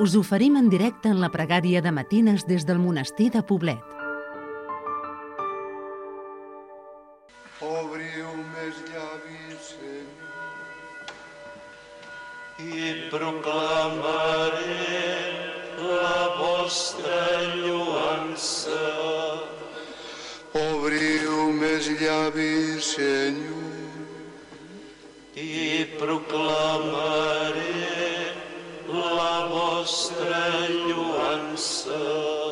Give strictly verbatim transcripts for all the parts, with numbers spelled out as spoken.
Us oferim en directe en la pregària de matines des del monestir de Poblet. Obriu mes llavis, Senyor, i proclamaré la vostra lloança. obriu mes llavis, Senyor, I proclamaré la vostra lloança.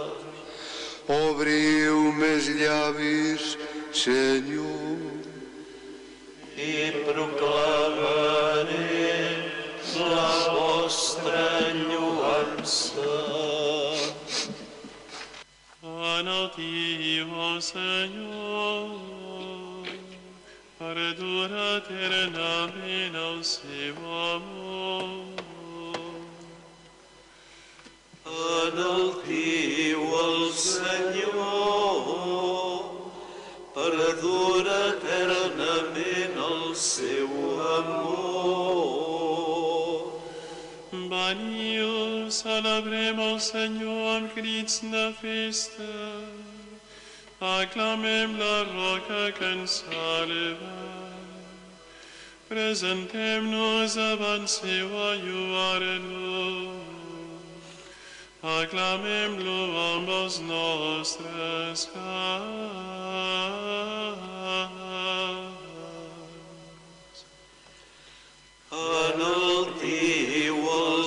obriu mes llavis, Senyor, I proclamaré la vostra lloança. Enaltiu, Senyor, perdura eternament el seu amor. Enaltiu el Senyor, perdura eternament el seu amor. Veniu, celebrem el Senyor amb crits de festa, aclamem la roca que ens salva, presentem-nos davant seu a lluar-lo, aclamem-lo amb els nostres cants. Enaltiu el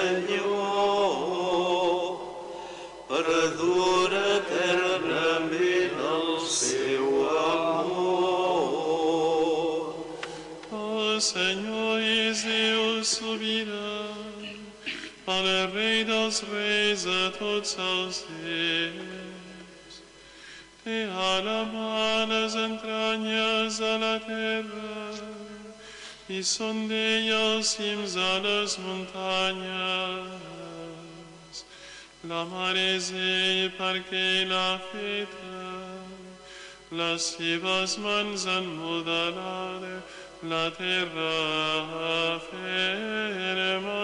Senyor, perdura eternament el seu amor. El Senyor és Déu sobirà, el Rei dels reis de tots els temps. Té a la mà les entranyes de la terra, i són d'ell els cims de les muntanyes. La mar és ell perquè l'ha feta, les seves mans han modelat la terra ferma.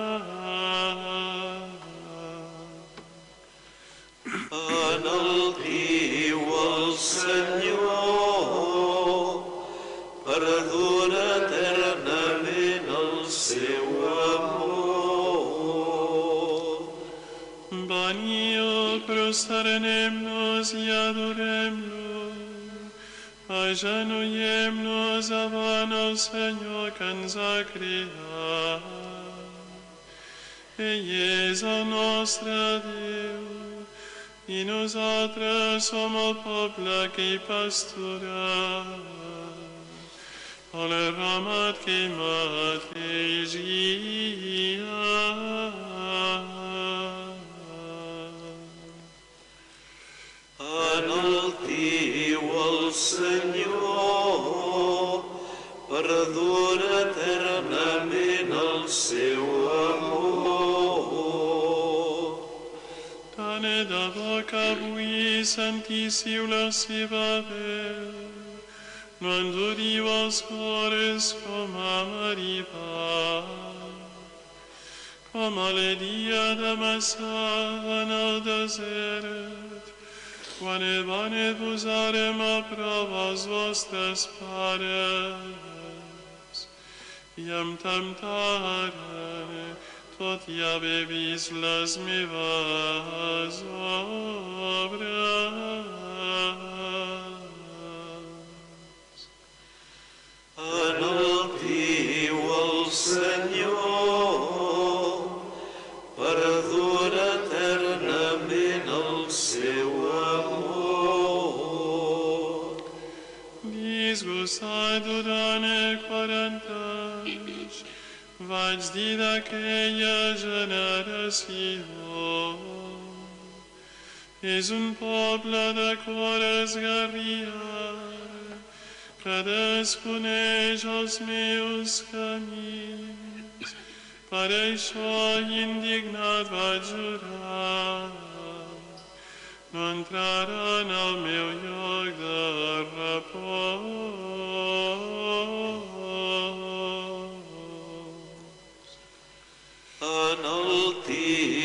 Enaltiu el Senyor, perdura eternament el seu amor. Veniu, prosternem-nos i adorem-lo, agenollem-nos davant el Senyor que ens ha creat. Ell és el nostre Déu, i nosaltres som el poble que hi pastura, el ramat que hi mategia. Enaltiu el Senyor, perdura eternament el seu amor. Tant de bo que avui sentíssiu la seva veu, no enduriu els cors com a Meribà, com el dia de Massà en el desert, quan van posarem a prova els vostres pares i em temptaren, tot i haver vist les meves obres. Enaltiu el Senyor, perdura eternament el seu amor. Disgustat durant quaranta anys, vaig dir d'aquella generació: és un poble de cor esgarriat, que desconeix els meus camins. Per això indignat vaig jurar, no entraran al meu lloc de repòs. Enaltiu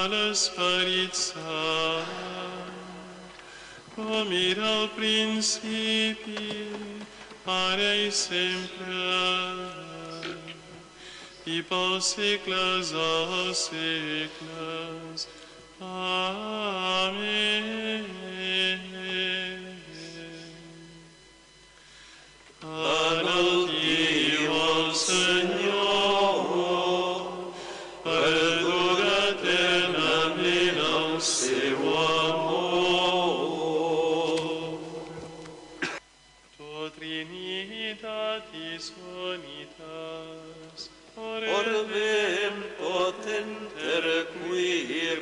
l'Esperit Sant, com era al principi, ara i sempre, i pels segles dels segles. Amén. Enaltiu el Senyor, perdura eternament el seu amor. Tu Trinitatis unitas, Orbem potenter qui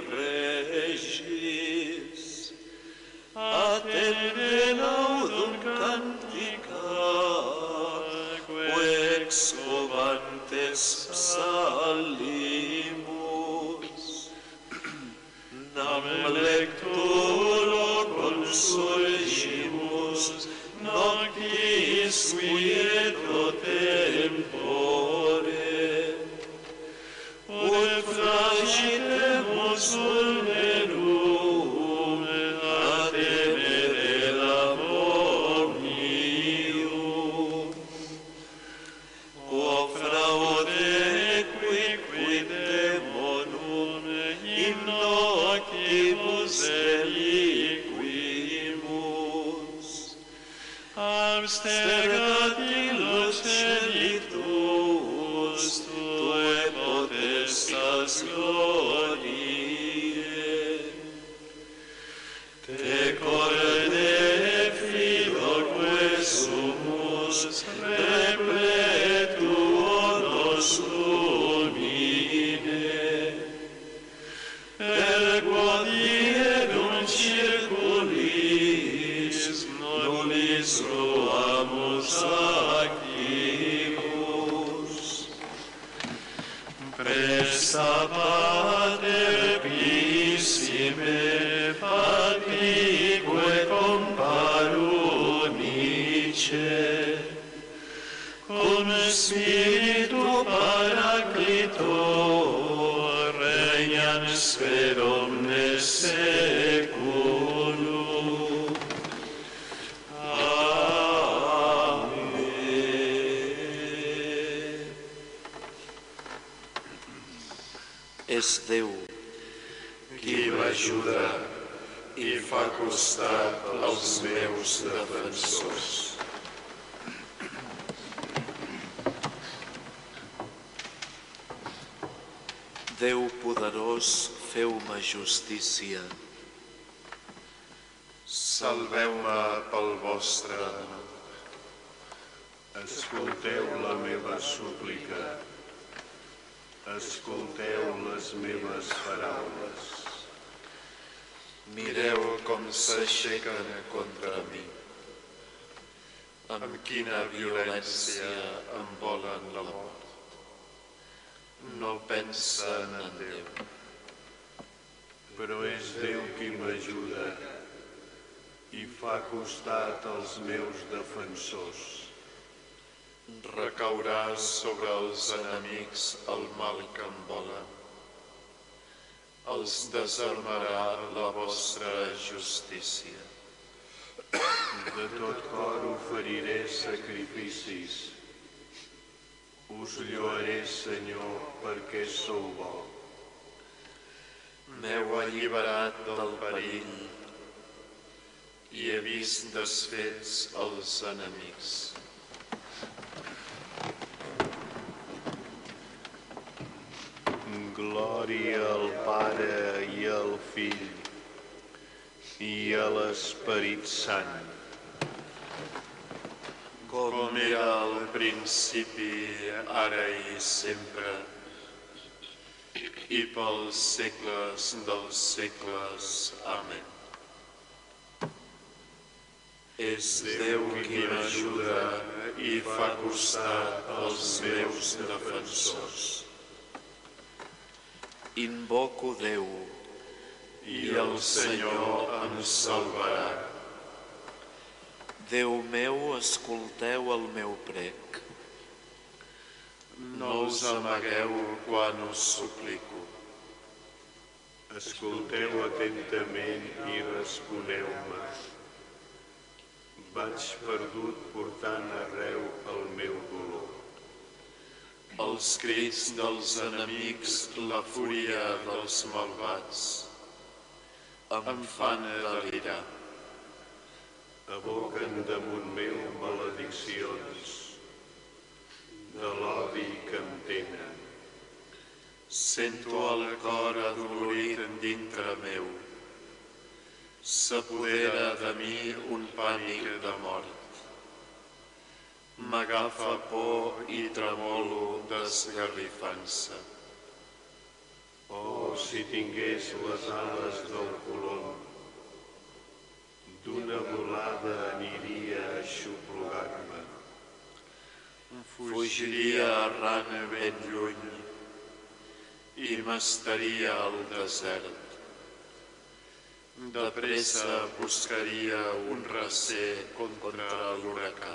regis, attende laudum cantica, quex covantes psallimus, nam lectulo consulgimus, noctis quieto tempore, ut fragitemus vulnerum a temere omnium. Quo fraude quid demonum in noctibus reliquimus, abstergat illos celitus tuae potestas gloriae. Te corde filoque sumus repletuo nostumine, per quodiem circulis nullis ruamus actimus. Presta Pater pissime, patrique comparunice, cum Spiritu Paraclito, regnans per omnes saeculum. Amen. És Déu qui m'ajuda i fa costat als meus defensors. Déu poderós, feu-me justícia. Salveu-me pel vostre nom. Escolteu la meva súplica. Escolteu les meves paraules. Mireu com s'aixequen contra mi. Amb quina violència em volen la mort. No pensen en Déu. Però és Déu qui m'ajuda i fa costat als meus defensors. Recaurà sobre els enemics el mal que em volen. Els desarmarà la vostra justícia. De tot cor oferiré sacrificis. Us lloaré, Senyor, perquè sou bo. M'heu alliberat del perill i he vist desfets els enemics. Glòria al Pare i al Fill i a l'Esperit Sant. Com era al principi, ara i sempre, i pels segles dels segles. Amén. És Déu qui m'ajuda i fa costat als meus defensors. Invoco Déu i el Senyor em salvarà. Déu meu, escolteu el meu prec. No us amagueu quan us suplico. Escolteu atentament i responeu-me. Vaig perdut portant arreu el meu dolor. Els crits dels enemics, la fúria dels malvats, em fan delirar. Aboquen damunt meu malediccions, de l'odi que em tenen. Sento el cor adolorit dintre meu. S'apodera de mi un pànic de mort. M'agafa por i tremolo d'esgarrifança. Oh, si tingués les ales del colom, d'una volada aniria a aixoplugar-me. Fugiria arran ben lluny i m'estaria al desert. De pressa buscaria un recer contra l'huracà.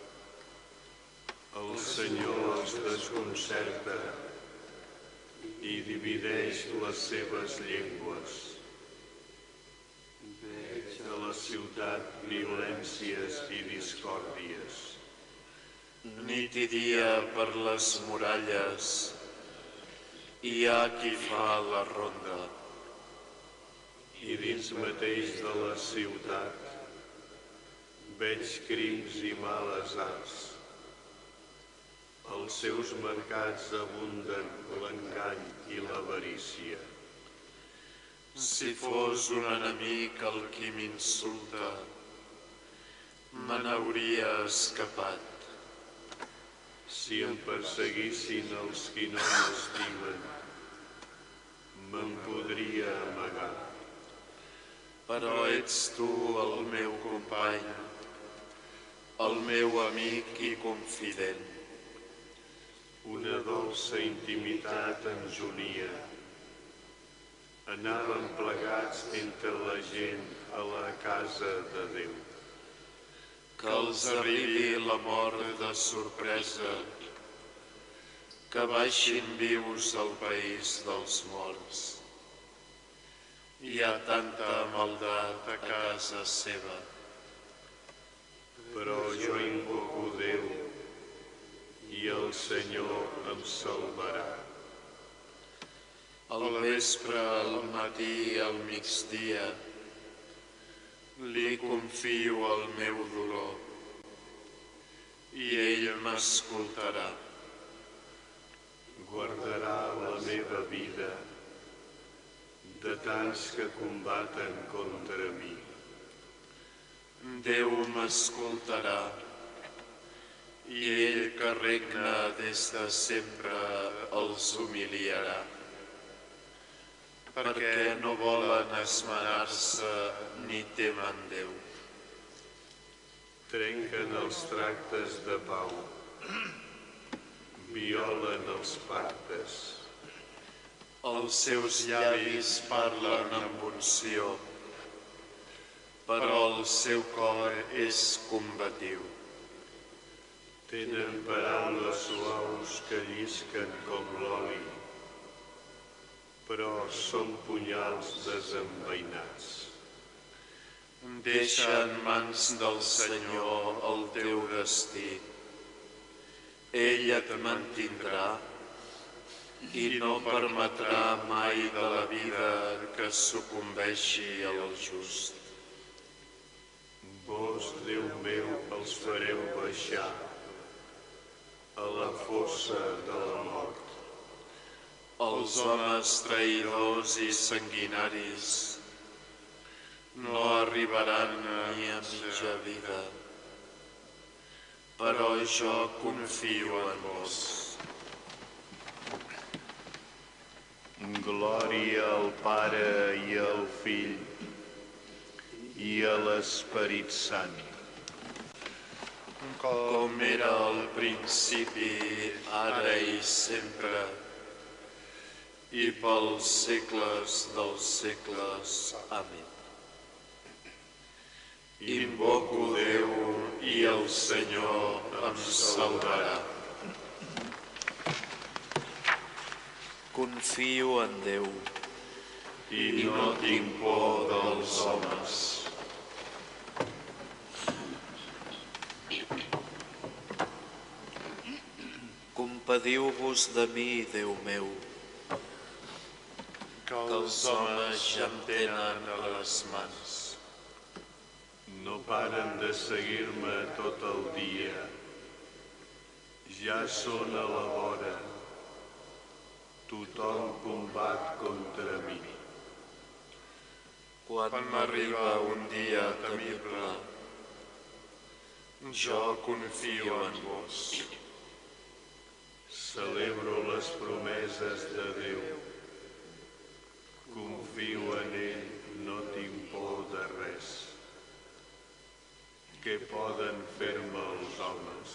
El Senyor els desconcerta i divideix les seves llengües. Veig a la ciutat violències i discòrdies. Nit i dia per les muralles hi ha qui fa la ronda. I dins mateix de la ciutat veig crims i males arts. Els seus mercats abunden l'engany i l'avarícia. Si fos un enemic el qui m'insulta, me n'hauria escapat. Si em perseguissin els qui no m'estimen, me'n podria amagar. Però ets tu el meu company, el meu amic i confident. Una dolça intimitat ens unia. Anàvem plegats entre la gent a la casa de Déu. Que els arribi la mort de sorpresa, que baixin vius al país dels morts. Hi ha tanta maldat a casa seva. Però jo invoco Déu i el Senyor em salvarà. Al vespre, al matí i al migdia, li confio el meu dolor i ell m'escoltarà. Guardarà la meva vida de tants que combaten contra mi. Déu m'escoltarà i ell que regna des de sempre els humiliarà, perquè no volen esmenar-se ni temen Déu. Trenquen els tractes de pau, violen els pactes. Els seus llavis parlen amb unció, però el seu cor és combatiu. Tenen paraules suaus que llisquen com l'oli, però són punyals desenveinats. Deixa en mans del Senyor el teu destí. Ell et mantindrà i no permetrà mai de la vida que sucumbeixi el just. Vos, Déu meu, els fareu baixar a la fossa de la mort. Els homes traïdors i sanguinaris no arribaran ni a mitja vida, però jo confio en vos. Glòria al Pare i al Fill i a l'Esperit Sant. Com era al principi, ara i sempre, i pels segles dels segles. Amén. Invoco Déu i el Senyor em salvarà. Confio en Déu i no tinc por dels homes. Compadiu-vos de mi, Déu meu, que els homes ja em tenen a les mans. No paren de seguir-me tot el dia. Ja són a la vora. Tothom combat contra mi. Quan m'arriba un dia temible, jo confio en vos. Celebro les promeses de Déu. Confio en ell, no tinc por de res. Què poden fer-me els homes?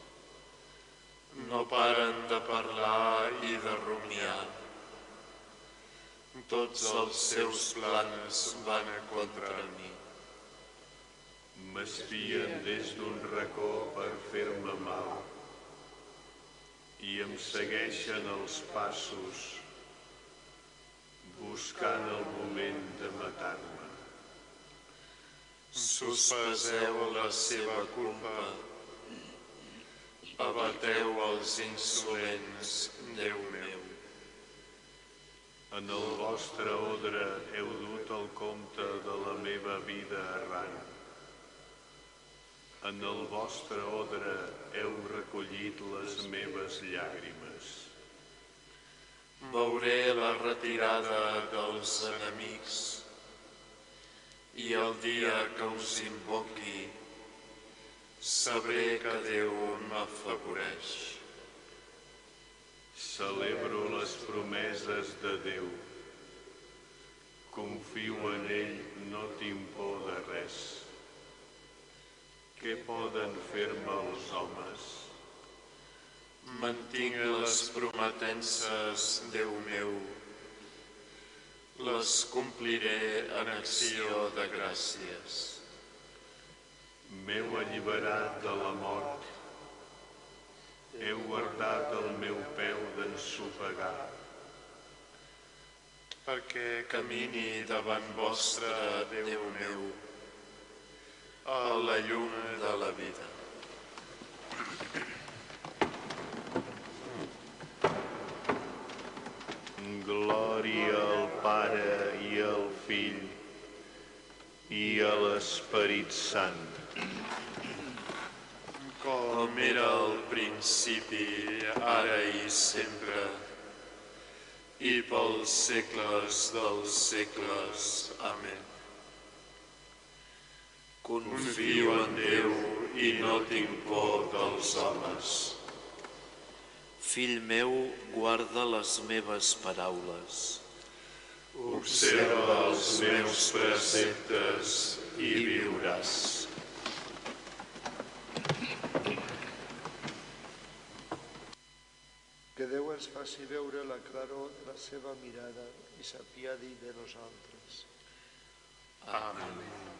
No paren de parlar i de rumiar. Tots els seus plans van contra mi. M'espien des d'un racó per fer-me mal i em segueixen els passos buscant el moment de matar-me. Sospeseu la seva culpa. Abateu els insolents, Déu meu. En el vostre odre heu dut el compte de la meva vida errant. En el vostre odre heu recollit les meves llàgrimes. Veuré la retirada dels enemics i el dia que us invoqui sabré que Déu m'afavoreix. Celebro les promeses de Déu. Confio en ell, no tinc por de res. Què poden fer-me els homes? Mantinc les prometences, Déu meu. Les compliré en acció de gràcies. M'heu alliberat de la mort. Heu guardat el meu peu d'ensopegar. Perquè camini davant vostre, Déu meu, a la llum de la vida. Glòria al Pare i al Fill i a l'Esperit Sant. Com era al principi, ara i sempre, i pels segles dels segles. Amén. Confio en Déu i no tinc por dels homes. Fill meu, guarda les meves paraules. Observa els meus preceptes i viuràs. Que Déu ens faci veure la claror de la seva mirada i s'apiadi de nosaltres. Amén.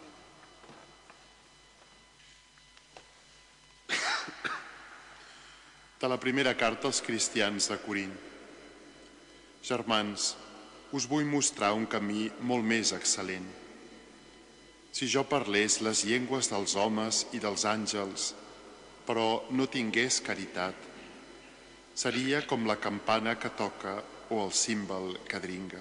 De la primera carta als cristians de Corint. Germans, us vull mostrar un camí molt més excel·lent. Si jo parlés les llengües dels homes i dels àngels, però no tingués caritat, seria com la campana que toca o el címbal que dringa.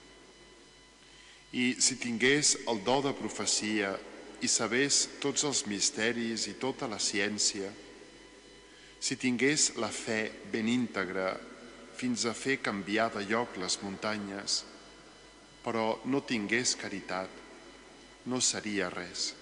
I si tingués el do de profecia i sabés tots els misteris i tota la ciència, si tingués la fe ben íntegra fins a fer canviar de lloc les muntanyes, però no tingués caritat, no seria res.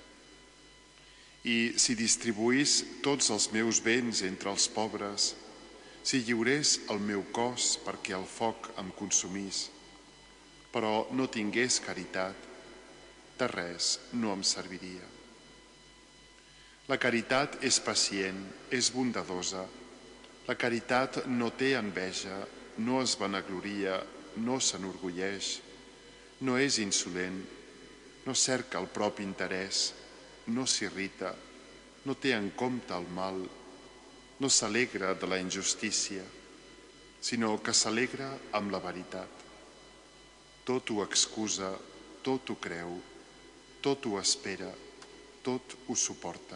I si distribuís tots els meus béns entre els pobres, si lliurés el meu cos perquè el foc em consumís, però no tingués caritat, de res no em serviria. La caritat és pacient, és bondadosa. La caritat no té enveja, no es vanagloria, no s'enorgulleix, no és insolent, no cerca el propi interès, no s'irrita, no té en compte el mal, no s'alegra de la injustícia, sinó que s'alegra amb la veritat. tot ho excusa, tot ho creu, tot ho espera, tot ho suporta.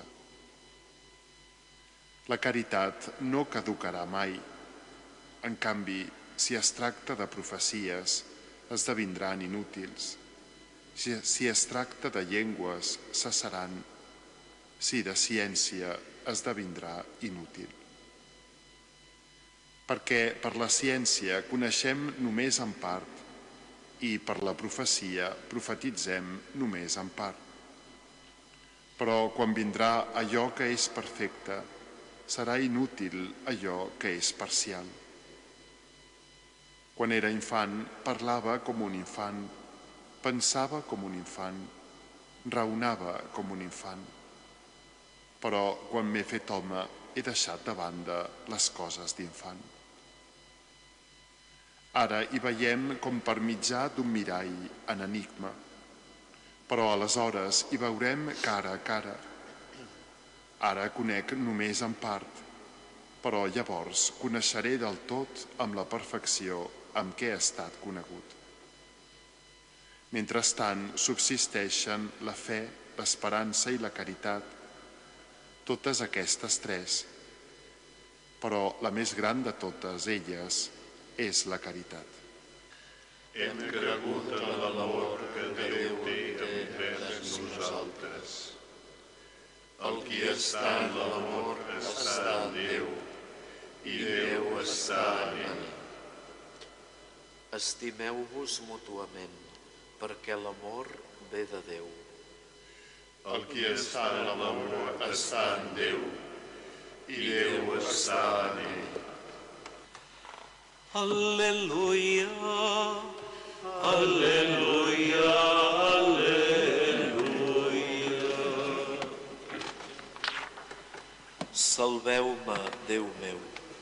La caritat no caducarà mai. En canvi, si es tracta de profecies, esdevindran inútils. Si, si es tracta de llengües, cessaran. Si de ciència, esdevindrà inútil. Perquè per la ciència coneixem només en part i per la profecia profetitzem només en part. Però quan vindrà allò que és perfecte, serà inútil allò que és parcial. Quan era infant, parlava com un infant, pensava com un infant, raonava com un infant. Però quan m'he fet home, he deixat de banda les coses d'infant. Ara hi veiem com per mitjà d'un mirall en enigma, però aleshores hi veurem cara a cara. Ara conec només en part, però llavors coneixeré del tot amb la perfecció amb què he estat conegut. Mentrestant subsisteixen la fe, l'esperança i la caritat, totes aquestes tres, però la més gran de totes elles és la caritat. Hem cregut en l'amor que Déu té envers nosaltres. El qui està en l'amor està en Déu, i Déu està en ell. Estimeu-vos mútuament, perquè l'amor ve de Déu. El qui està en l'amor està en Déu, i Déu està en ell. Al·leluia, al·leluia, al·leluia. Salveu-me, Déu meu.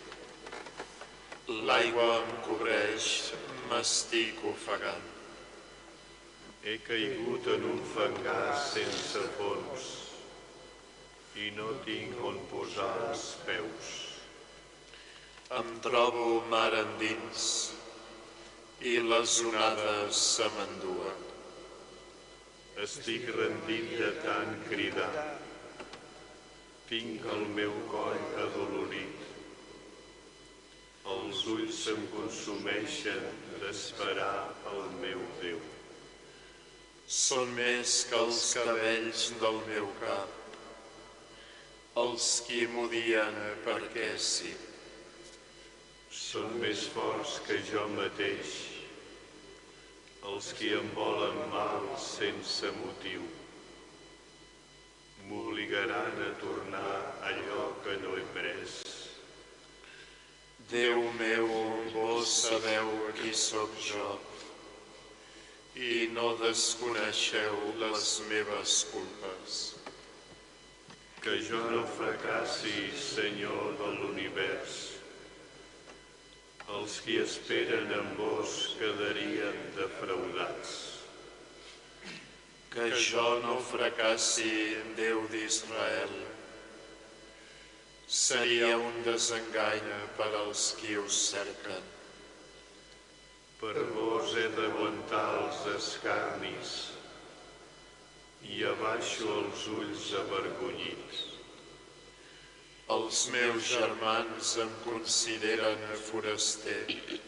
L'aigua em cobreix, m'estic ofegant. He caigut en un fangar sense fons i no tinc on posar els peus. Em trobo mar endins i les onades se m'enduen. Estic rendit de tant cridar. Tinc el meu coll adolorit. Els ulls se'm consumeixen d'esperar el meu Déu. Són més que els cabells del meu cap, els qui m'odien perquè sí. Són més forts que jo mateix, els qui em volen mal sense motiu. M'obligaran a tornar allò que no he pres. Déu meu, vos sabeu qui sóc jo, i no desconeixeu les meves culpes. Que jo no fracassi, Senyor de l'univers. Els qui esperen en vos quedarien defraudats. Que jo no fracassi, Déu d'Israel. Seria un desengany per als qui us cerquen. Per vos he d'aguantar els escarnis i abaixo els ulls avergonyits. Els meus germans em consideren foraster.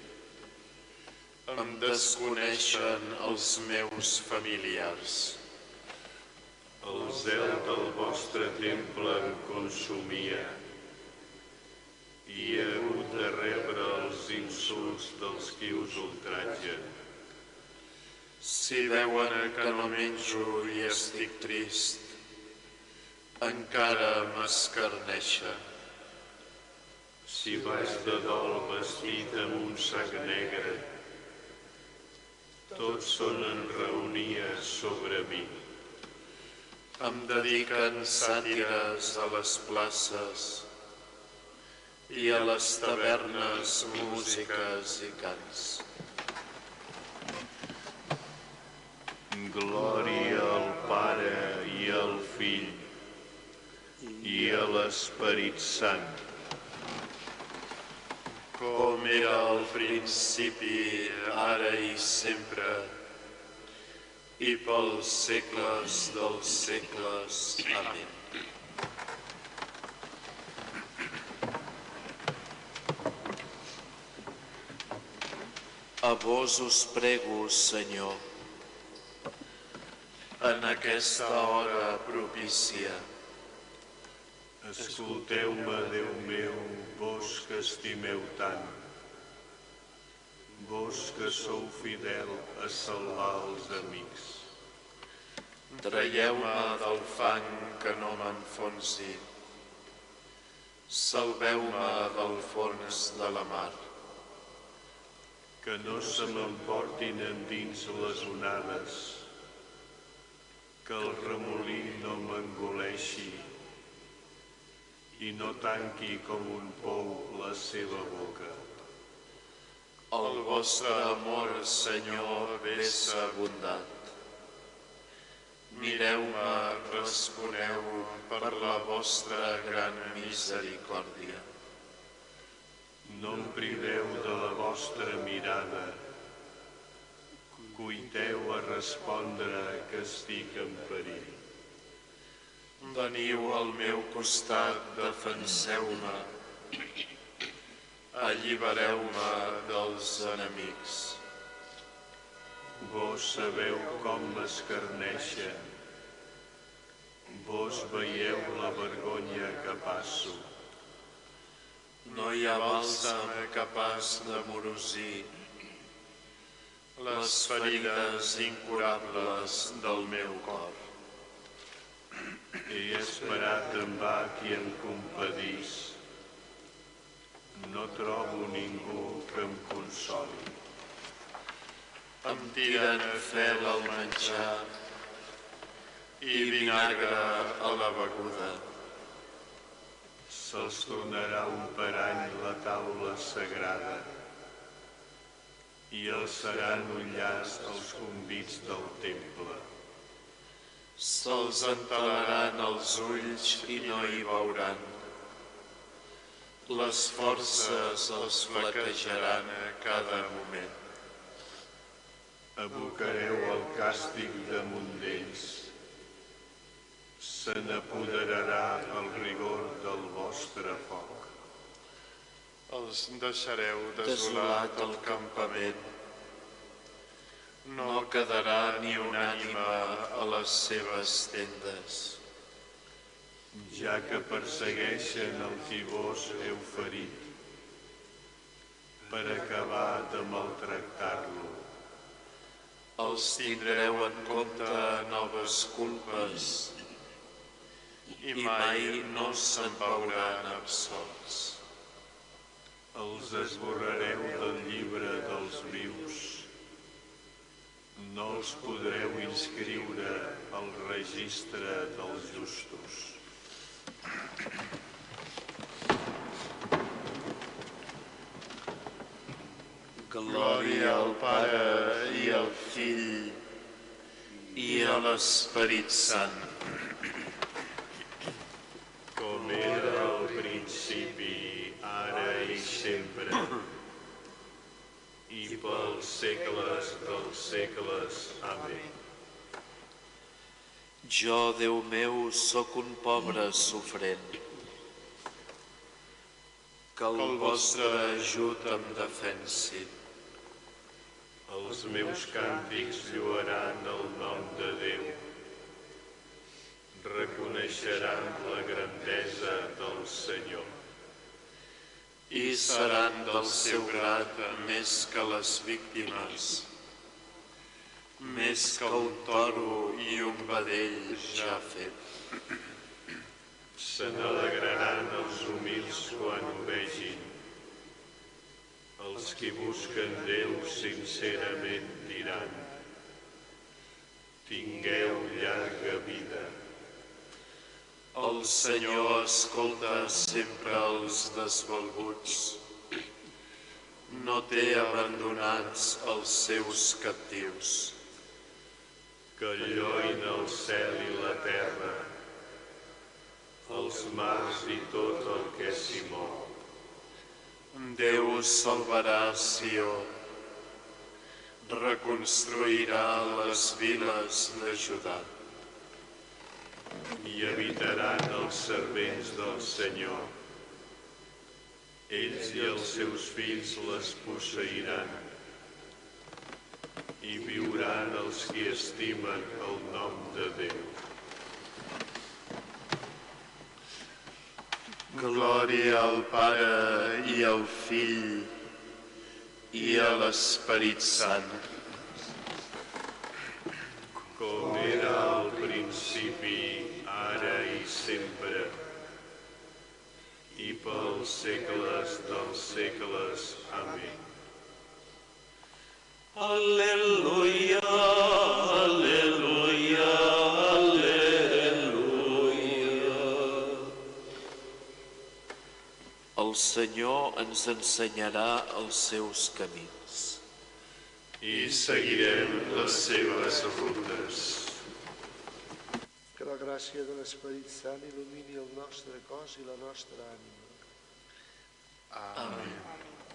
Em desconeixen els meus familiars. El zel del vostre temple em consumia i he hagut de rebre els insults dels qui us ultratgen. Si veuen que no menjo i estic trist, encara m'escarneixen. Si vaig de dol vestit amb un sac negre, tots són en reunia sobre mi. Em dediquen sàtires a les places i a les tavernes músiques i cants. Glòria al Pare i al Fill i a l'Esperit Sant. Com com era al principi, ara i sempre, i pels segles dels segles. Amén. A vos us prego, Senyor, en aquesta hora propícia. Escolteu-me, Déu meu, vos que estimeu tant, vos que sou fidel a salvar els amics. Traieu-me del fang que no m'enfonsi, salveu-me del fons de la mar. Que no se m'emportin endins les onades, que el remolí no m'engoleixi i no tanqui com un pou la seva boca. El vostre amor, Senyor, vessa bondat. Mireu-me, responeu per la vostra gran misericòrdia. No em priveu de la vostra mirada, cuiteu a respondre que estic en perill. Veniu al meu costat, defenseu-me, allibereu-me dels enemics. Vos sabeu com m'escarneixen, vos veieu la vergonya que passo. No hi ha bàlsam capaç d'amorosir les ferides incurables del meu cor. He esperat en va qui em compadís, no trobo ningú que em consoli. Em tiren fel al menjar i vinagre a la beguda. Se'ls tornarà un parany la taula sagrada i els seran un llast els convits del temple. Se'ls entelaran els ulls i no hi veuran. Les forces els flaquejaran a cada moment. Abocareu el càstig damunt d'ells. Se n'apoderarà el rigor del vostre foc. Els deixareu desolat el campament. No quedarà ni un ànima a les seves tendes. Ja que persegueixen el qui vos heu ferit, per acabar de maltractar-lo. Els tindreu en compte noves culpes i mai no se'n veuran absolts. Els esborrareu del llibre dels vius. No els podreu inscriure al registre dels justos. Glòria al Pare i al Fill i a l'Esperit Sant. Com era al principi, ara i sempre, i pels segles dels segles. Amén. Jo, Déu meu, sóc un pobre sofrent. Que el vostre ajut em defensi. Els meus càntics lloaran el nom de Déu. Reconeixeran la grandesa del Senyor. I seran del seu grat més que les víctimes, més que un toro i un vedell ja fet. Se n'alegraran els humils quan ho vegin. Els qui busquen Déu sincerament diran: tingueu llarga vida. El Senyor escolta sempre els desvalguts. No té abandonats els seus captius. Que lloin el cel i la terra, els mars i tot el que s'hi mou. Déu salvarà Sió, reconstruirà les viles de Judà. Hi habitaran els servents del Senyor. Ells i els seus fills les posseiran. I viuran els qui estimen el nom de Déu. Glòria al Pare i al Fill i a l'Esperit Sant, com era al principi, ara i sempre, i pels segles dels segles. Amén. Al·leluia, al·leluia, al·leluia. El Senyor ens ensenyarà els seus camins. I seguirem les seves rutes. Que la gràcia de l'Esperit Sant il·lumini el nostre cos i la nostra ànima. Amén.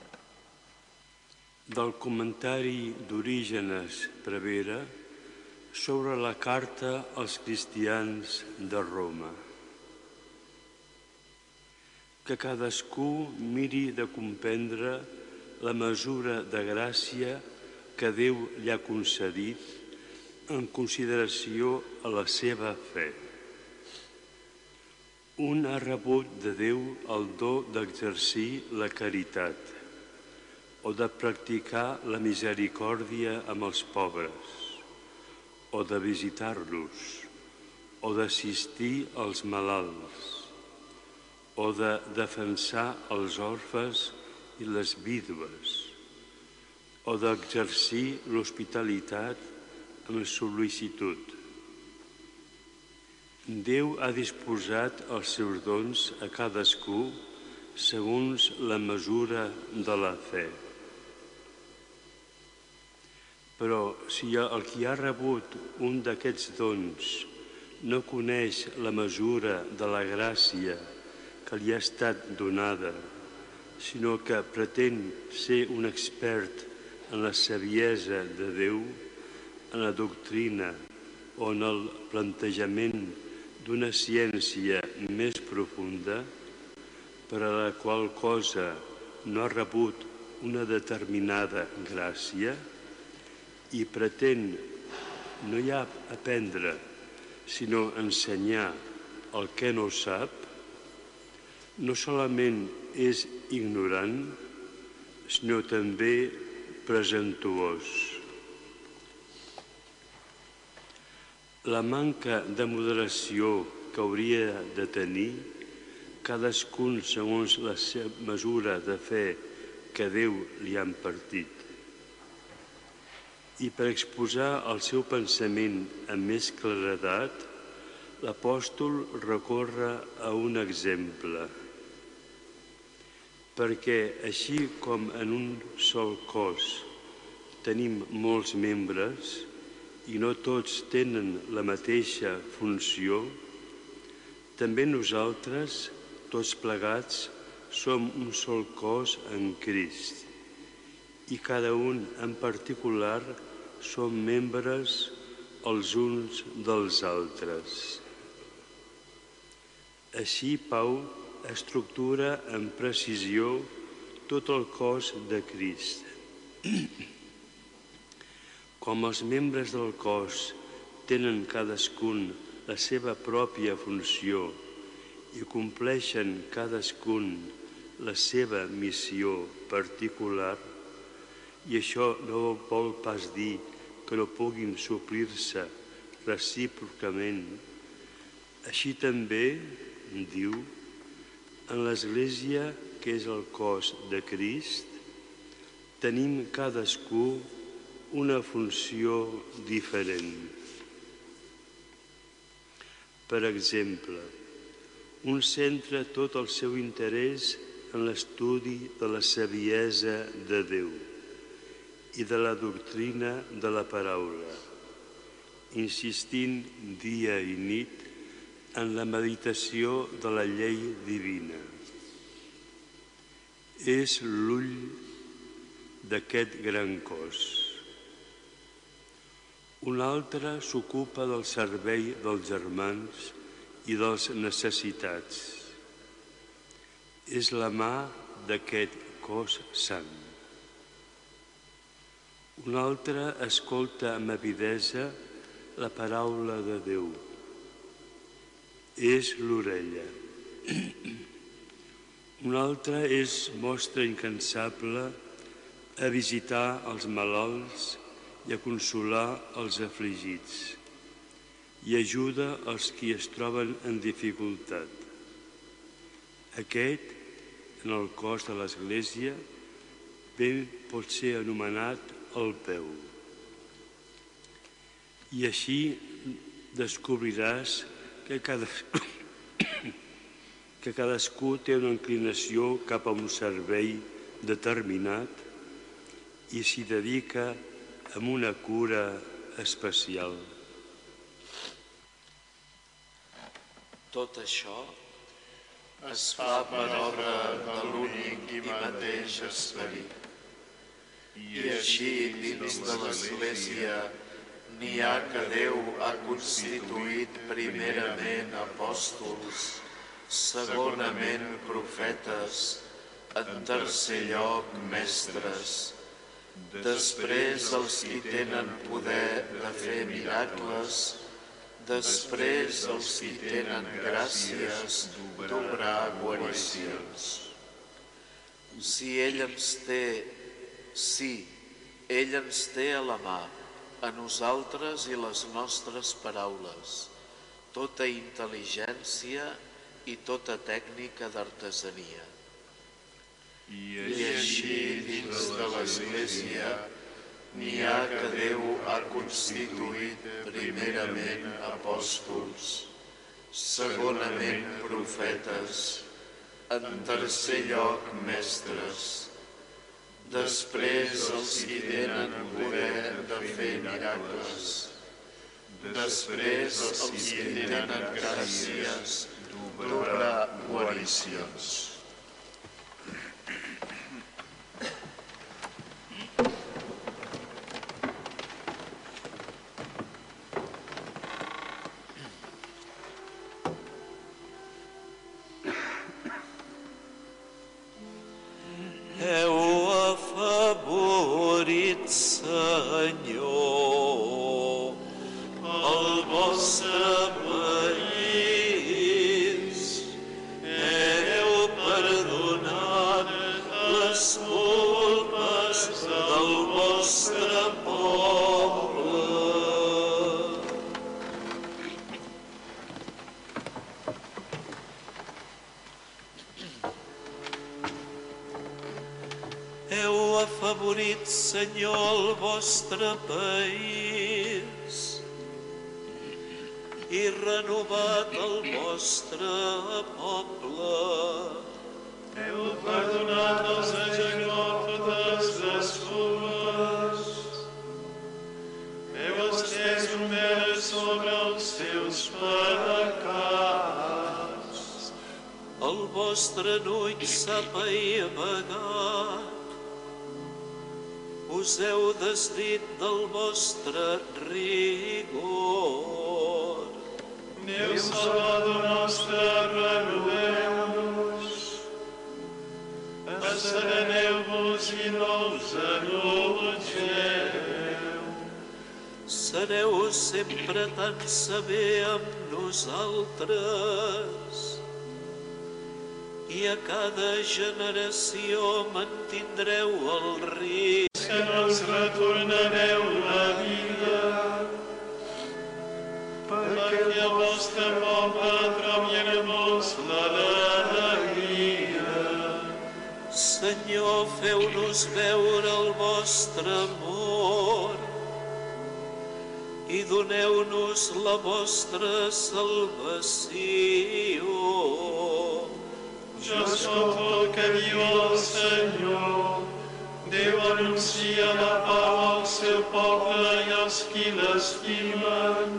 Del comentari d'Orígenes Prevera sobre la carta als cristians de Roma. Que cadascú miri de comprendre la mesura de gràcia que Déu li ha concedit en consideració a la seva fe. Un ha rebut de Déu el do d'exercir la caritat o de practicar la misericòrdia amb els pobres, o de visitar-los, o d'assistir als malalts, o de defensar els orfes i les vídues, o d'exercir l'hospitalitat amb sol·licitud. Déu ha disposat els seus dons a cadascú segons la mesura de la fe. Però si el qui ha rebut un d'aquests dons no coneix la mesura de la gràcia que li ha estat donada, sinó que pretén ser un expert en la saviesa de Déu, en la doctrina o en el plantejament d'una ciència més profunda, per a la qual cosa no ha rebut una determinada gràcia, i pretén no ja aprendre, sinó ensenyar el que no sap, no solament és ignorant, sinó també presumptuós. La manca de moderació que hauria de tenir cadascun segons la mesura de fe que Déu li ha impartit. I per exposar el seu pensament amb més claredat, l'apòstol recorre a un exemple. Perquè així com en un sol cos tenim molts membres i no tots tenen la mateixa funció, també nosaltres, tots plegats, som un sol cos en Crist i cada un en particular som membres els uns dels altres. Així, Pau estructura amb precisió tot el cos de Crist. Com els membres del cos tenen cadascun la seva pròpia funció i compleixen cadascun la seva missió particular, i això no vol pas dir que no puguin suplir-se recíprocament. Així també, diu, en l'Església, que és el cos de Crist, tenim cadascú una funció diferent. Per exemple, un centra tot el seu interès en l'estudi de la saviesa de Déu i de la doctrina de la paraula, insistint dia i nit en la meditació de la llei divina. és l'ull d'aquest gran cos. Un altre s'ocupa del servei dels germans i dels necessitats. És la mà d'aquest cos sant. Un altre escolta amb avidesa la paraula de Déu. És l'orella. Un altre és mostra incansable a visitar els malalts i a consolar els afligits, i ajuda els qui es troben en dificultat. Aquest, en el cos de l'Església, bé pot ser anomenat el peu. I així descobriràs que cadascú, que cadascú té una inclinació cap a un servei determinat i s'hi dedica amb una cura especial. Tot això es fa per obra de l'únic i mateix Esperit. I així, dins de l'Església, n'hi ha que Déu ha constituït primerament apòstols, segonament profetes, en tercer lloc mestres, després els qui tenen poder de fer miracles, després els qui tenen gràcies d'obrar guaricions. Si ell ens té, sí, ell ens té a la mà, a nosaltres i les nostres paraules, tota intel·ligència i tota tècnica d'artesania. I així, dins de l'Església, n'hi ha que Déu ha constituït primerament apòstols, segonament profetes, en tercer lloc mestres, després els qui tenen poder de fer miracles, després els qui tenen gràcies d'obrar guaricions. Senyor, el vostre país. Heu perdonat les culpes del vostre poble. Heu afavorit, Senyor, el vostre país i renovat el vostre poble. Heu perdonat als genòfotes les culpes. Heu estès un vela sobre els seus pecats. El vostre nuig s'ha apaivagat. Us heu desdit del vostre rigor. Déu Salvador nostre, renoveu-nos. Assereneu-vos i no us enutgeu. Sereu sempre tan saber amb nosaltres i a cada generació mantindreu el risc. Que nos retornareu la vida, perquè el vostre poble trobi en vos l'alegria. Senyor, feu-nos veure el vostre amor i doneu-nos la vostra salvació. Jo escolto el que diu el Senyor. Déu anuncia la pau al seu poble i als qui l'estimen,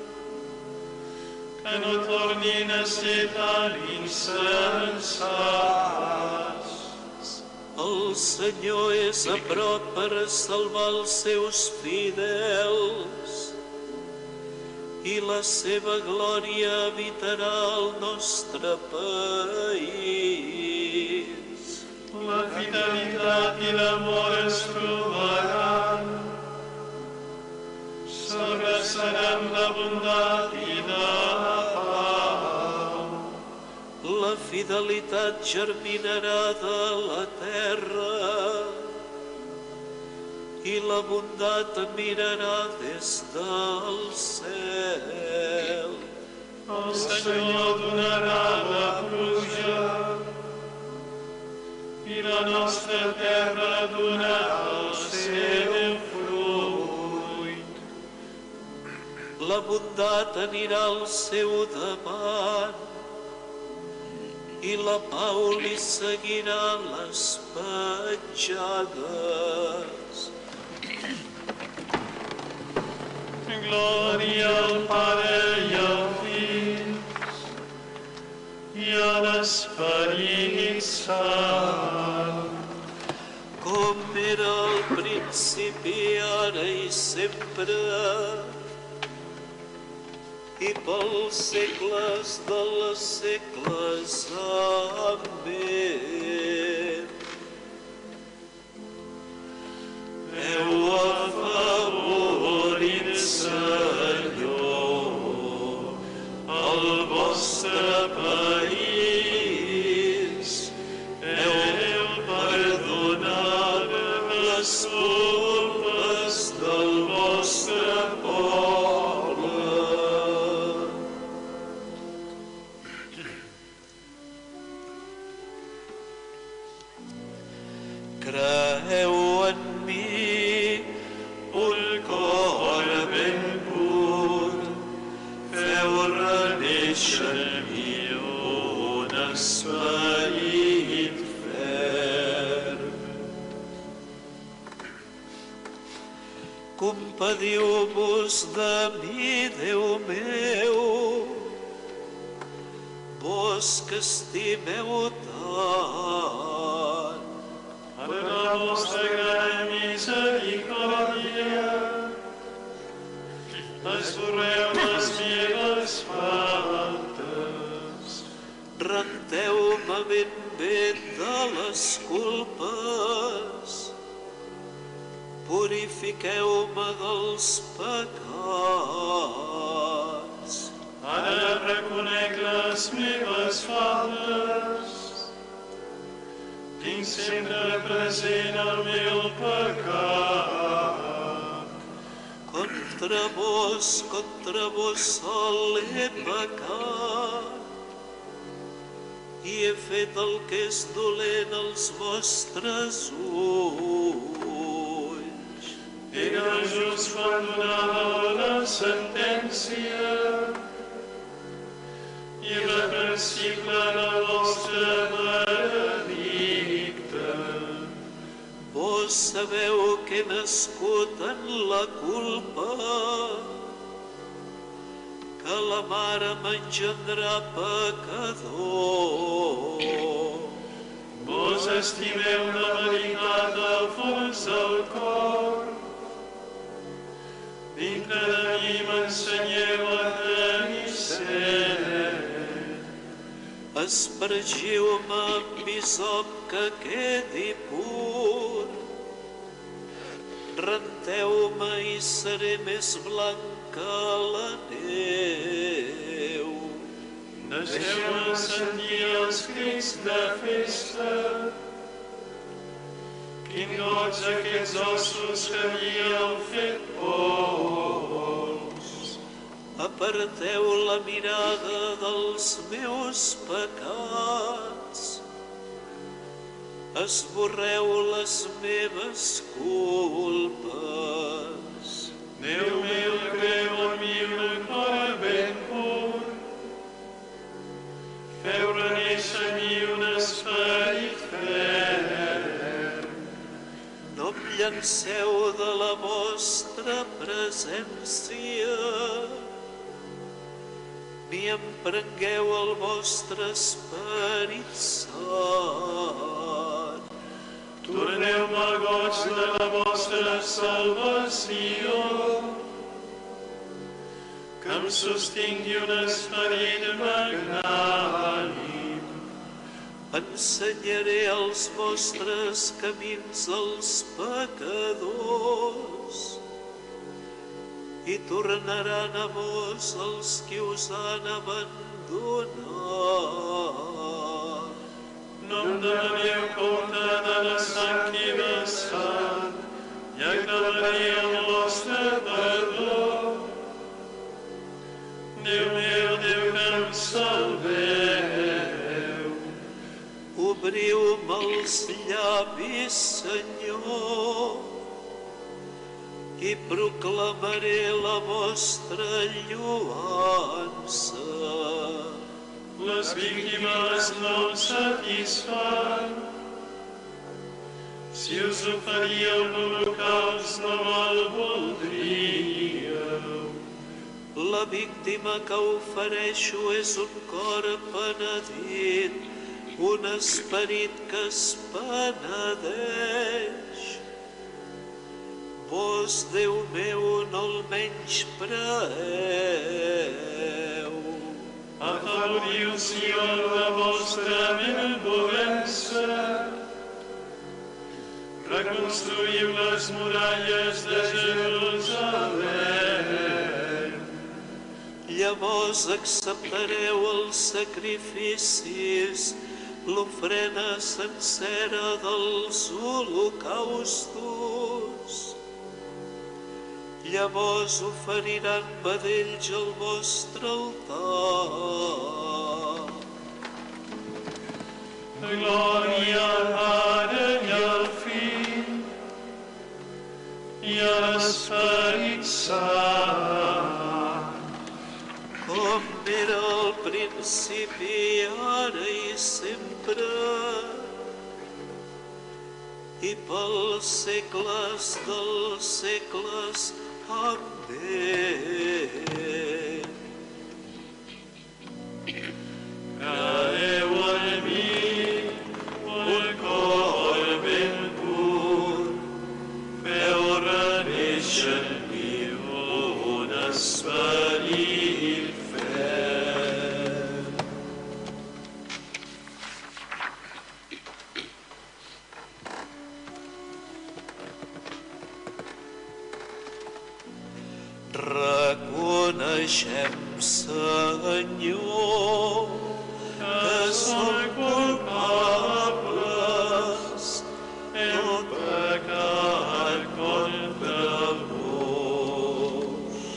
que no tornin a ser tan insensats. El Senyor és a prop per salvar els seus fidels i la seva glòria habitarà al nostre país. La fidelitat i l'amor es trobaran, s'abraçaran la bondat i la pau. La fidelitat germinarà de la terra i la bondat mirarà des del cel. El Senyor donarà la pluja i la nostra terra donarà el seu fruit. La bondat anirà al seu davant i la pau li seguirà les petjades. Glòria al Pare i al Fill i a l'Esperit Sant, com era al principi, ara i sempre, i pels segles dels segles. Amén. Déu afavorit, Senyor, el vostre país. Heu perdonat les culpes del vostre poble. Creu en mi, un cor ben pur, feu renéixer en mi un esperit ferm. Compadiu-vos de mi, Déu meu, vos que estimeu tant. Per la vostra gran misericòrdia, esborreu les meves faltes. Renteu-me ben bé de les culpes, purifiqueu-me dels pecats. Ara reconec les meves faltes, tinc sempre present el meu pecat. Contra vos, contra vos sol he pecat i he fet el que és dolent als vostres ulls. Era just quan donava la sentència, irreprensible en el vostre veredicte. Vos sabeu que he nascut en la culpa, que la mare m'engendrà pecador. Vos estimeu la veritat al fons del cor, dintre de mi m'ensenyeu a tenir set. Espargiu-me amb hisop que quedi pur, renteu-me i seré més blanc que la neu. Deixeu-me sentir els crits de festa, quin goig aquests ossos que havíeu fet pols. Aparteu la mirada dels meus pecats, esborreu les meves culpes. Déu meu, creu en mi un cor ben pur, feu renéixer en mi un esperit ferm. No em llanceu de la vostra presència, ni em prengueu el vostre Esperit Sant. llocs de la vostra salvació, que em sostingui un esperit magnànim. Ensenyaré els vostres camins als pecadors i tornaran a vos els que us han abandonat. No em demaneu compte de la sang i de sang, i agradaré el vostre perdó. Déu meu, Déu que em salveu. Obriu-me els llavis, Senyor, i proclamaré la vostra lloança. Les víctimes no em satisfan. Si us oferíeu l'holocaust no me'l voldríeu. La víctima que ofereixo és un cor penedit, un esperit que es penedeix. Vos, Déu meu, no el menyspreeu. Afavoriu, Sion, la vostra benevolença. Reconstruïu les muralles de Jerusalem. Llavors acceptareu els sacrificis, l'ofrena sencera dels holocaustos. Llavors oferiran vedells al vostre altar. Glòria al Pare i al Fill i a l'Esperit Sant, com era al principi, ara i sempre, i pels segles dels segles. Amén. Creeu en mi un cor ben pur, feu renéixer en mi un esperit ferm. Reconeixem, Senyor, que som culpables, hem pecat contra vos.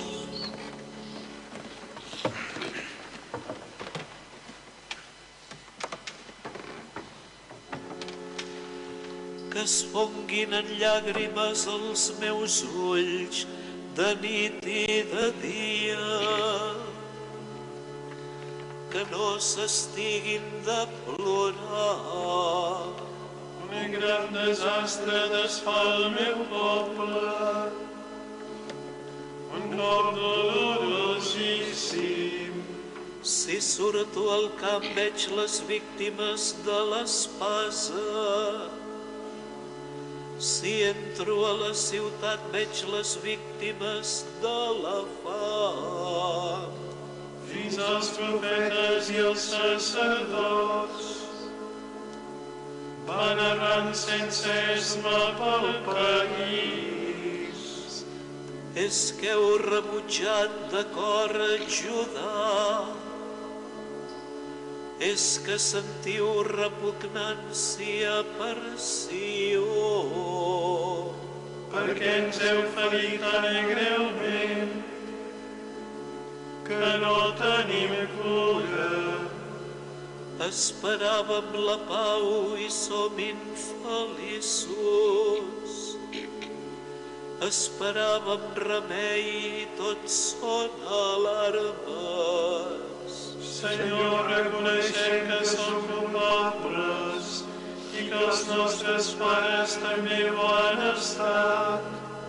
Que es fonguin en llàgrimes els meus ulls, de nit i de dia, que no s'estiguin de plorar. Un gran desastre desfà el meu poble, un cop dolorosíssim. Si surto al camp veig les víctimes de l'espasa, si entro a la ciutat veig les víctimes de la fam. Fins als profetes i els sacerdots van errant sense esma pel país. És que heu rebutjat de cor ajudar, és que sentiu repugnància per Sió. Perquè ens heu ferit tan greument que no tenim cura. Esperàvem la pau i som infeliços. Esperàvem remei i tots són alarmes. Senyor, reconeixem que som culpables i que els nostres pares també ho han estat.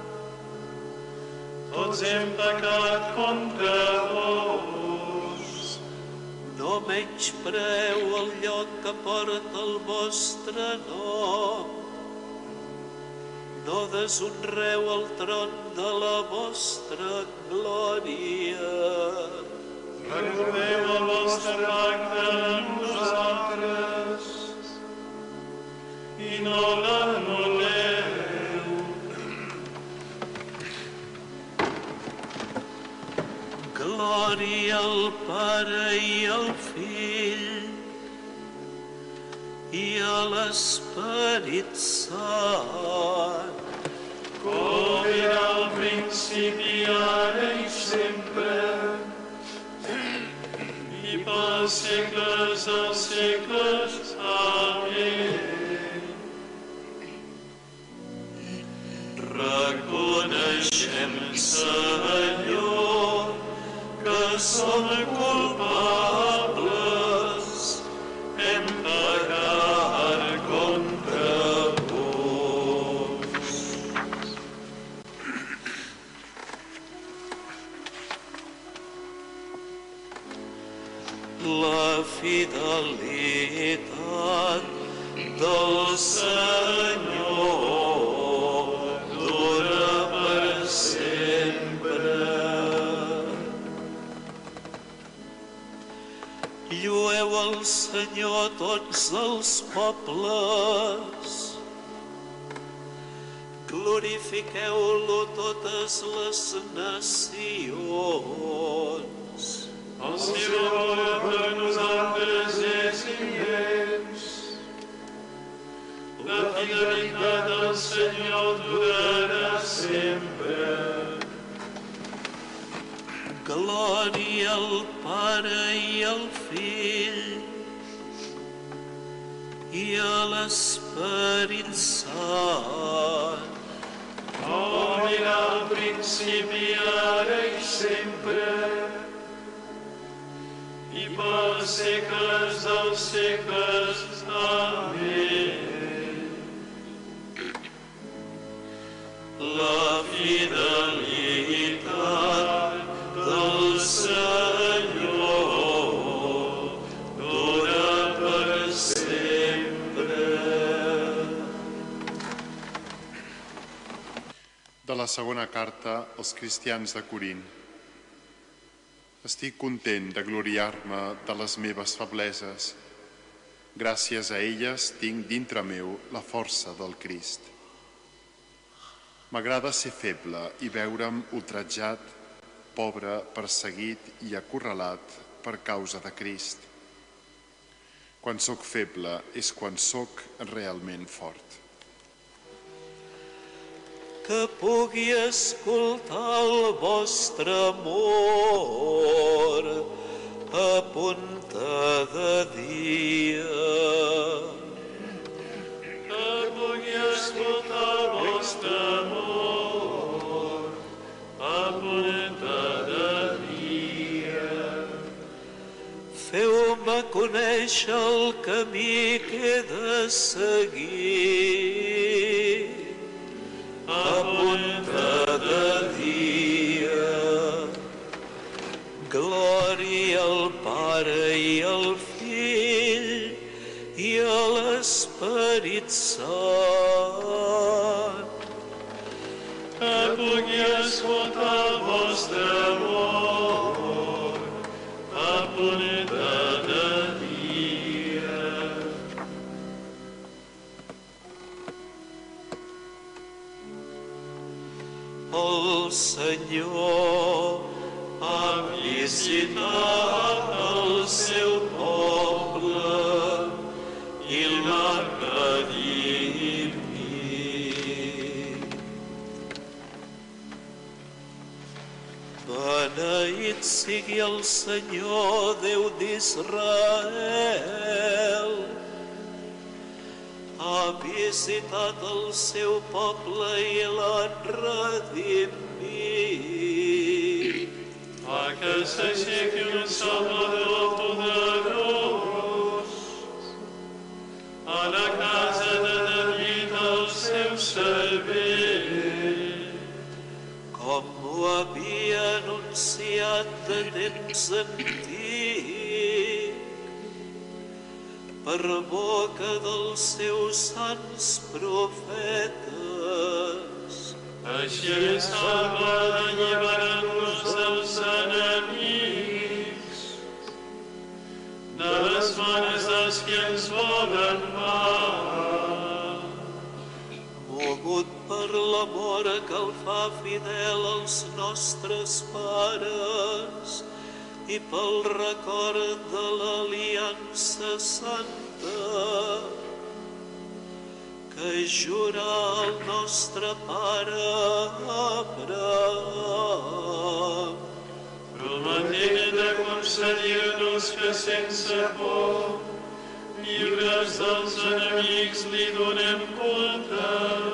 Tots hem pecat contra vos. No menyspreu el lloc que porta el vostre nom. no deshonreu el tron de la vostra glòria. Recordeu el vostre pacte amb nosaltres i no l'anul·leu. Glòria al Pare i al Fill i a l'Esperit Sant, com era al principi, ara i sempre, i pels segles dels segles. Amén. Reconeixem, Senyor, que som culpables, hem pecat contra vos. La fidelitat del Senyor dura per sempre. Llueu el Senyor tots els pobles, glorifiqueu-lo totes les nacions. El seu amor per nosaltres és immens. La fidelitat del Senyor durarà sempre. Glòria al Pare i al Fill i a l'Esperit Sant, Com era al principi, ara i sempre, i pels segles dels segles. Amén. la fidelitat del Senyor dura per sempre. De la segona carta als cristians de Corint. Estic content de gloriar-me de les meves febleses. Gràcies a elles tinc dintre meu la força del Crist. M'agrada ser feble i veure'm ultratjat, pobre, perseguit i acorralat per causa de Crist. Quan sóc feble és quan sóc realment fort. Que pugui escoltar el vostre amor a punta de dia. Que pugui escoltar el vostre amor a punta de dia. Feu-me conèixer el camí que he de seguir a punta de dia. Glòria al Pare i al Fill i a l'Esperit Sant. Que pugui escoltar el vostre amor a punta de dia. El Senyor ha visitat el seu poble i l'ha redimit. Beneït sigui el Senyor, Déu d'Israel. Ha visitat el seu poble i l'ha redimit. Fa que s'aixequi un Salvador poderós a la casa de David, el seu servent. Com ho havia anunciat de temps antic, per boca dels seus sants profetes. Així salva alliberant-nos dels enemics, de les mans dels qui ens volen mal. Mogut per l'amor que el fa fidel als nostres pares i pel record de l'aliança santa, que jura el nostre pare Abraham. Prometent de concedir-nos que sense por, lliures dels enemics, li donem culte,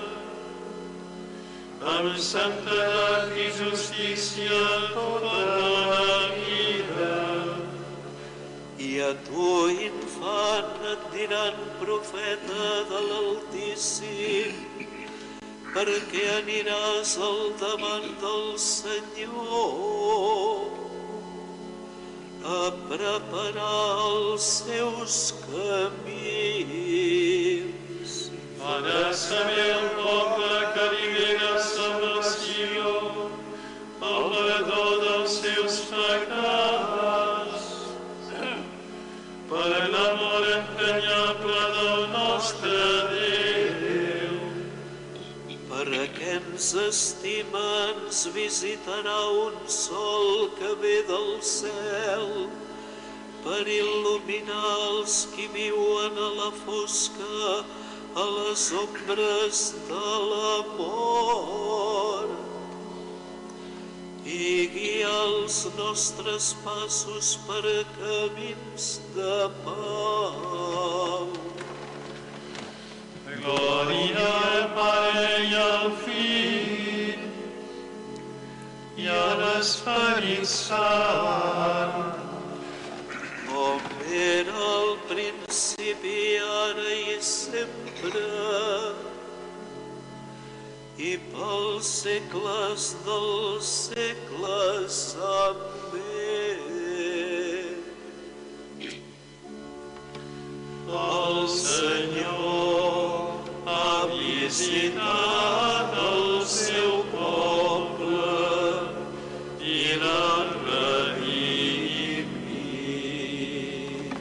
amb santedat i justícia tota la vida. I a tu, infant, et diran profeta de l'Altíssim, perquè aniràs al davant del Senyor a preparar els seus camins. Faràs saber al poble que libera salvació, el perdó dels seus pecats, per l'amor emprenyable del nostre Déu. Perquè ens estima, ens visitarà un sol que ve del cel, per il·luminar els qui viuen a la fosca, a les ombres de la mort, i guiar els nostres passos per camins de pau. Glòria al Pare i al Fill i a l'Esperit Sant, com era al principi, ara i sempre, i pels segles dels segles. Amén. el Senyor ha visitat el seu poble i l'ha redimit.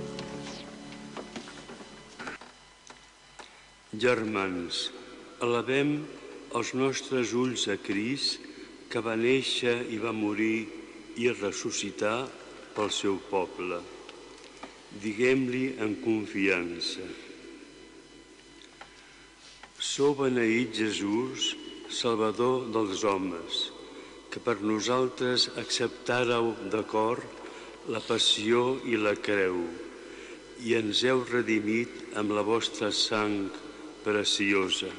Germans, alabem els nostres ulls a Crist, que va néixer i va morir i ressuscitar pel seu poble. Diguem-li en confiança: Sou beneït Jesús, Salvador dels homes, que per nosaltres acceptàreu de cor la passió i la creu, i ens heu redimit amb la vostra sang preciosa.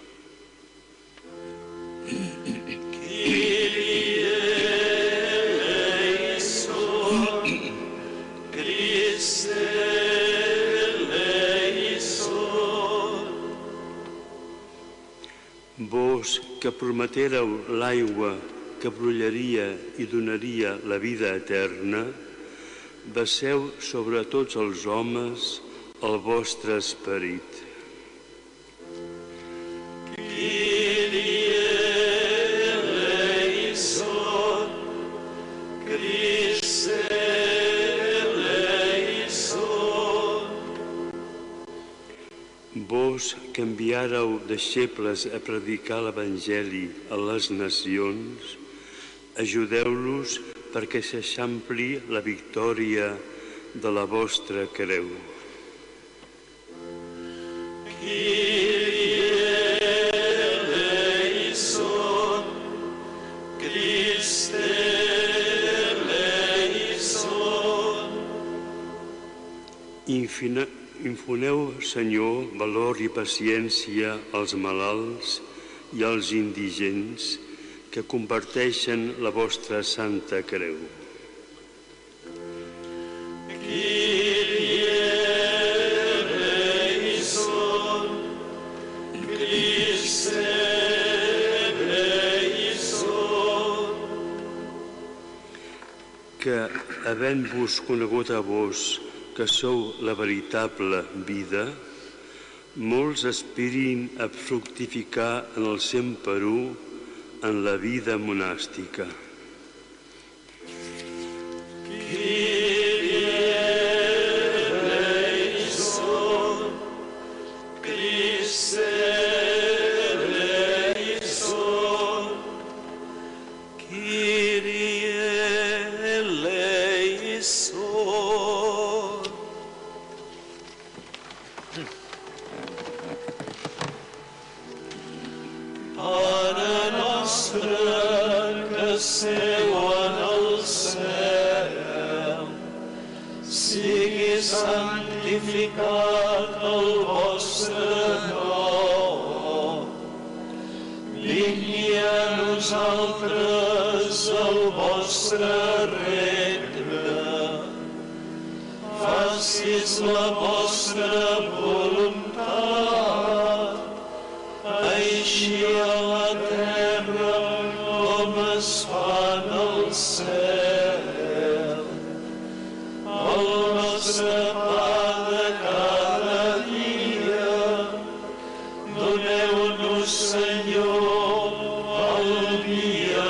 Vos que prometéreu l'aigua que brollaria i donaria la vida eterna, vesseu sobre tots els homes el vostre esperit. Kyrie eleison, Christe eleison. Vos que enviàreu deixebles a predicar l'Evangeli a les nacions, ajudeu-los perquè s'eixampli la victòria de la vostra creu. Kyrie eleison, Christe eleison. Infina Infoneu, Senyor, valor i paciència als malalts i als indigents que comparteixen la vostra santa creu. Kyrie eleison, Christe eleison. Que, havent-vos conegut a vos, que sou la veritable vida, molts aspirin a fructificar en el Semperú en la vida monàstica. Santificat el vostre nom, vingui a nosaltres el vostre regne, facis la vostra voluntat, així a la terra com es fa en el cel. El nostre pa de cada dia, doneu-nos, Senyor, el dia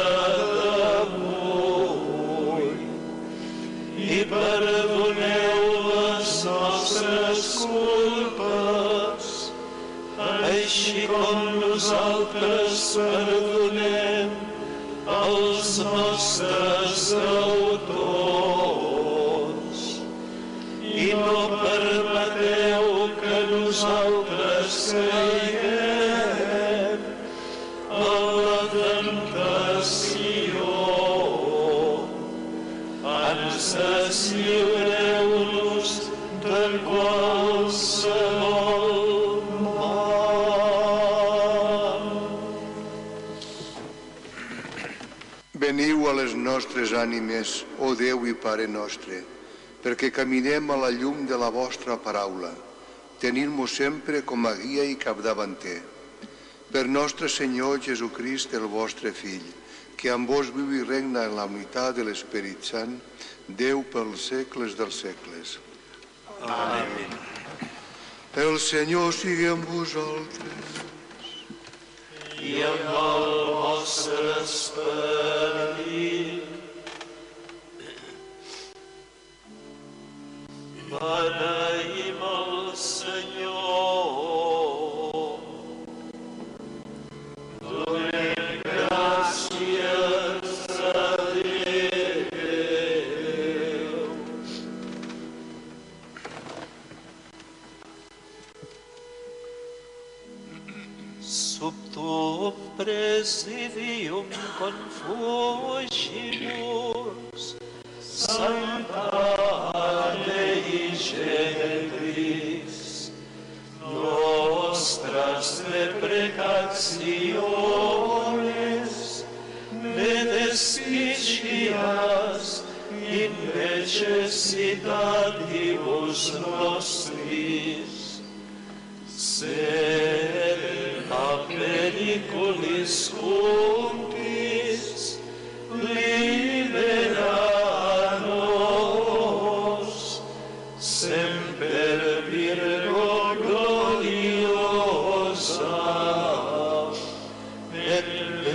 d'avui, i perdoneu les nostres culpes, així com nosaltres perdonem els nostres deutors. I no permeteu que nosaltres caiguem en la tentació. Ens lliureu-nos de qualsevol mal. Veniu a les nostres ànimes, ó Déu i Pare nostre, perquè caminem a la llum de la vostra paraula, tenint-nos sempre com a guia i capdavanter. Per nostre Senyor Jesucrist, el vostre Fill, que amb vos viu i regna en la unitat de l'Esperit Sant, Déu pels segles dels segles. Amén. El Senyor sigui amb vosaltres. I amb el vostre esperit. Beneïm el Senyor. Donem gràcies a Déu. Subtum presidium confugimus, Sancta Dei Genitris, nostras deprecationes, ne despicias in necessitatibus nostris, sed a periculis cunctis libera nos, semper Virgo gloriosa, et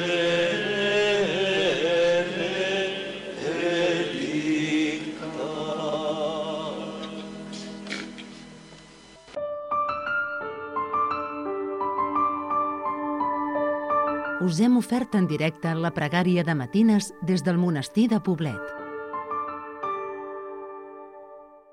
benedicta. Us hem ofert en directe la pregària de matines des del monestir de Poblet.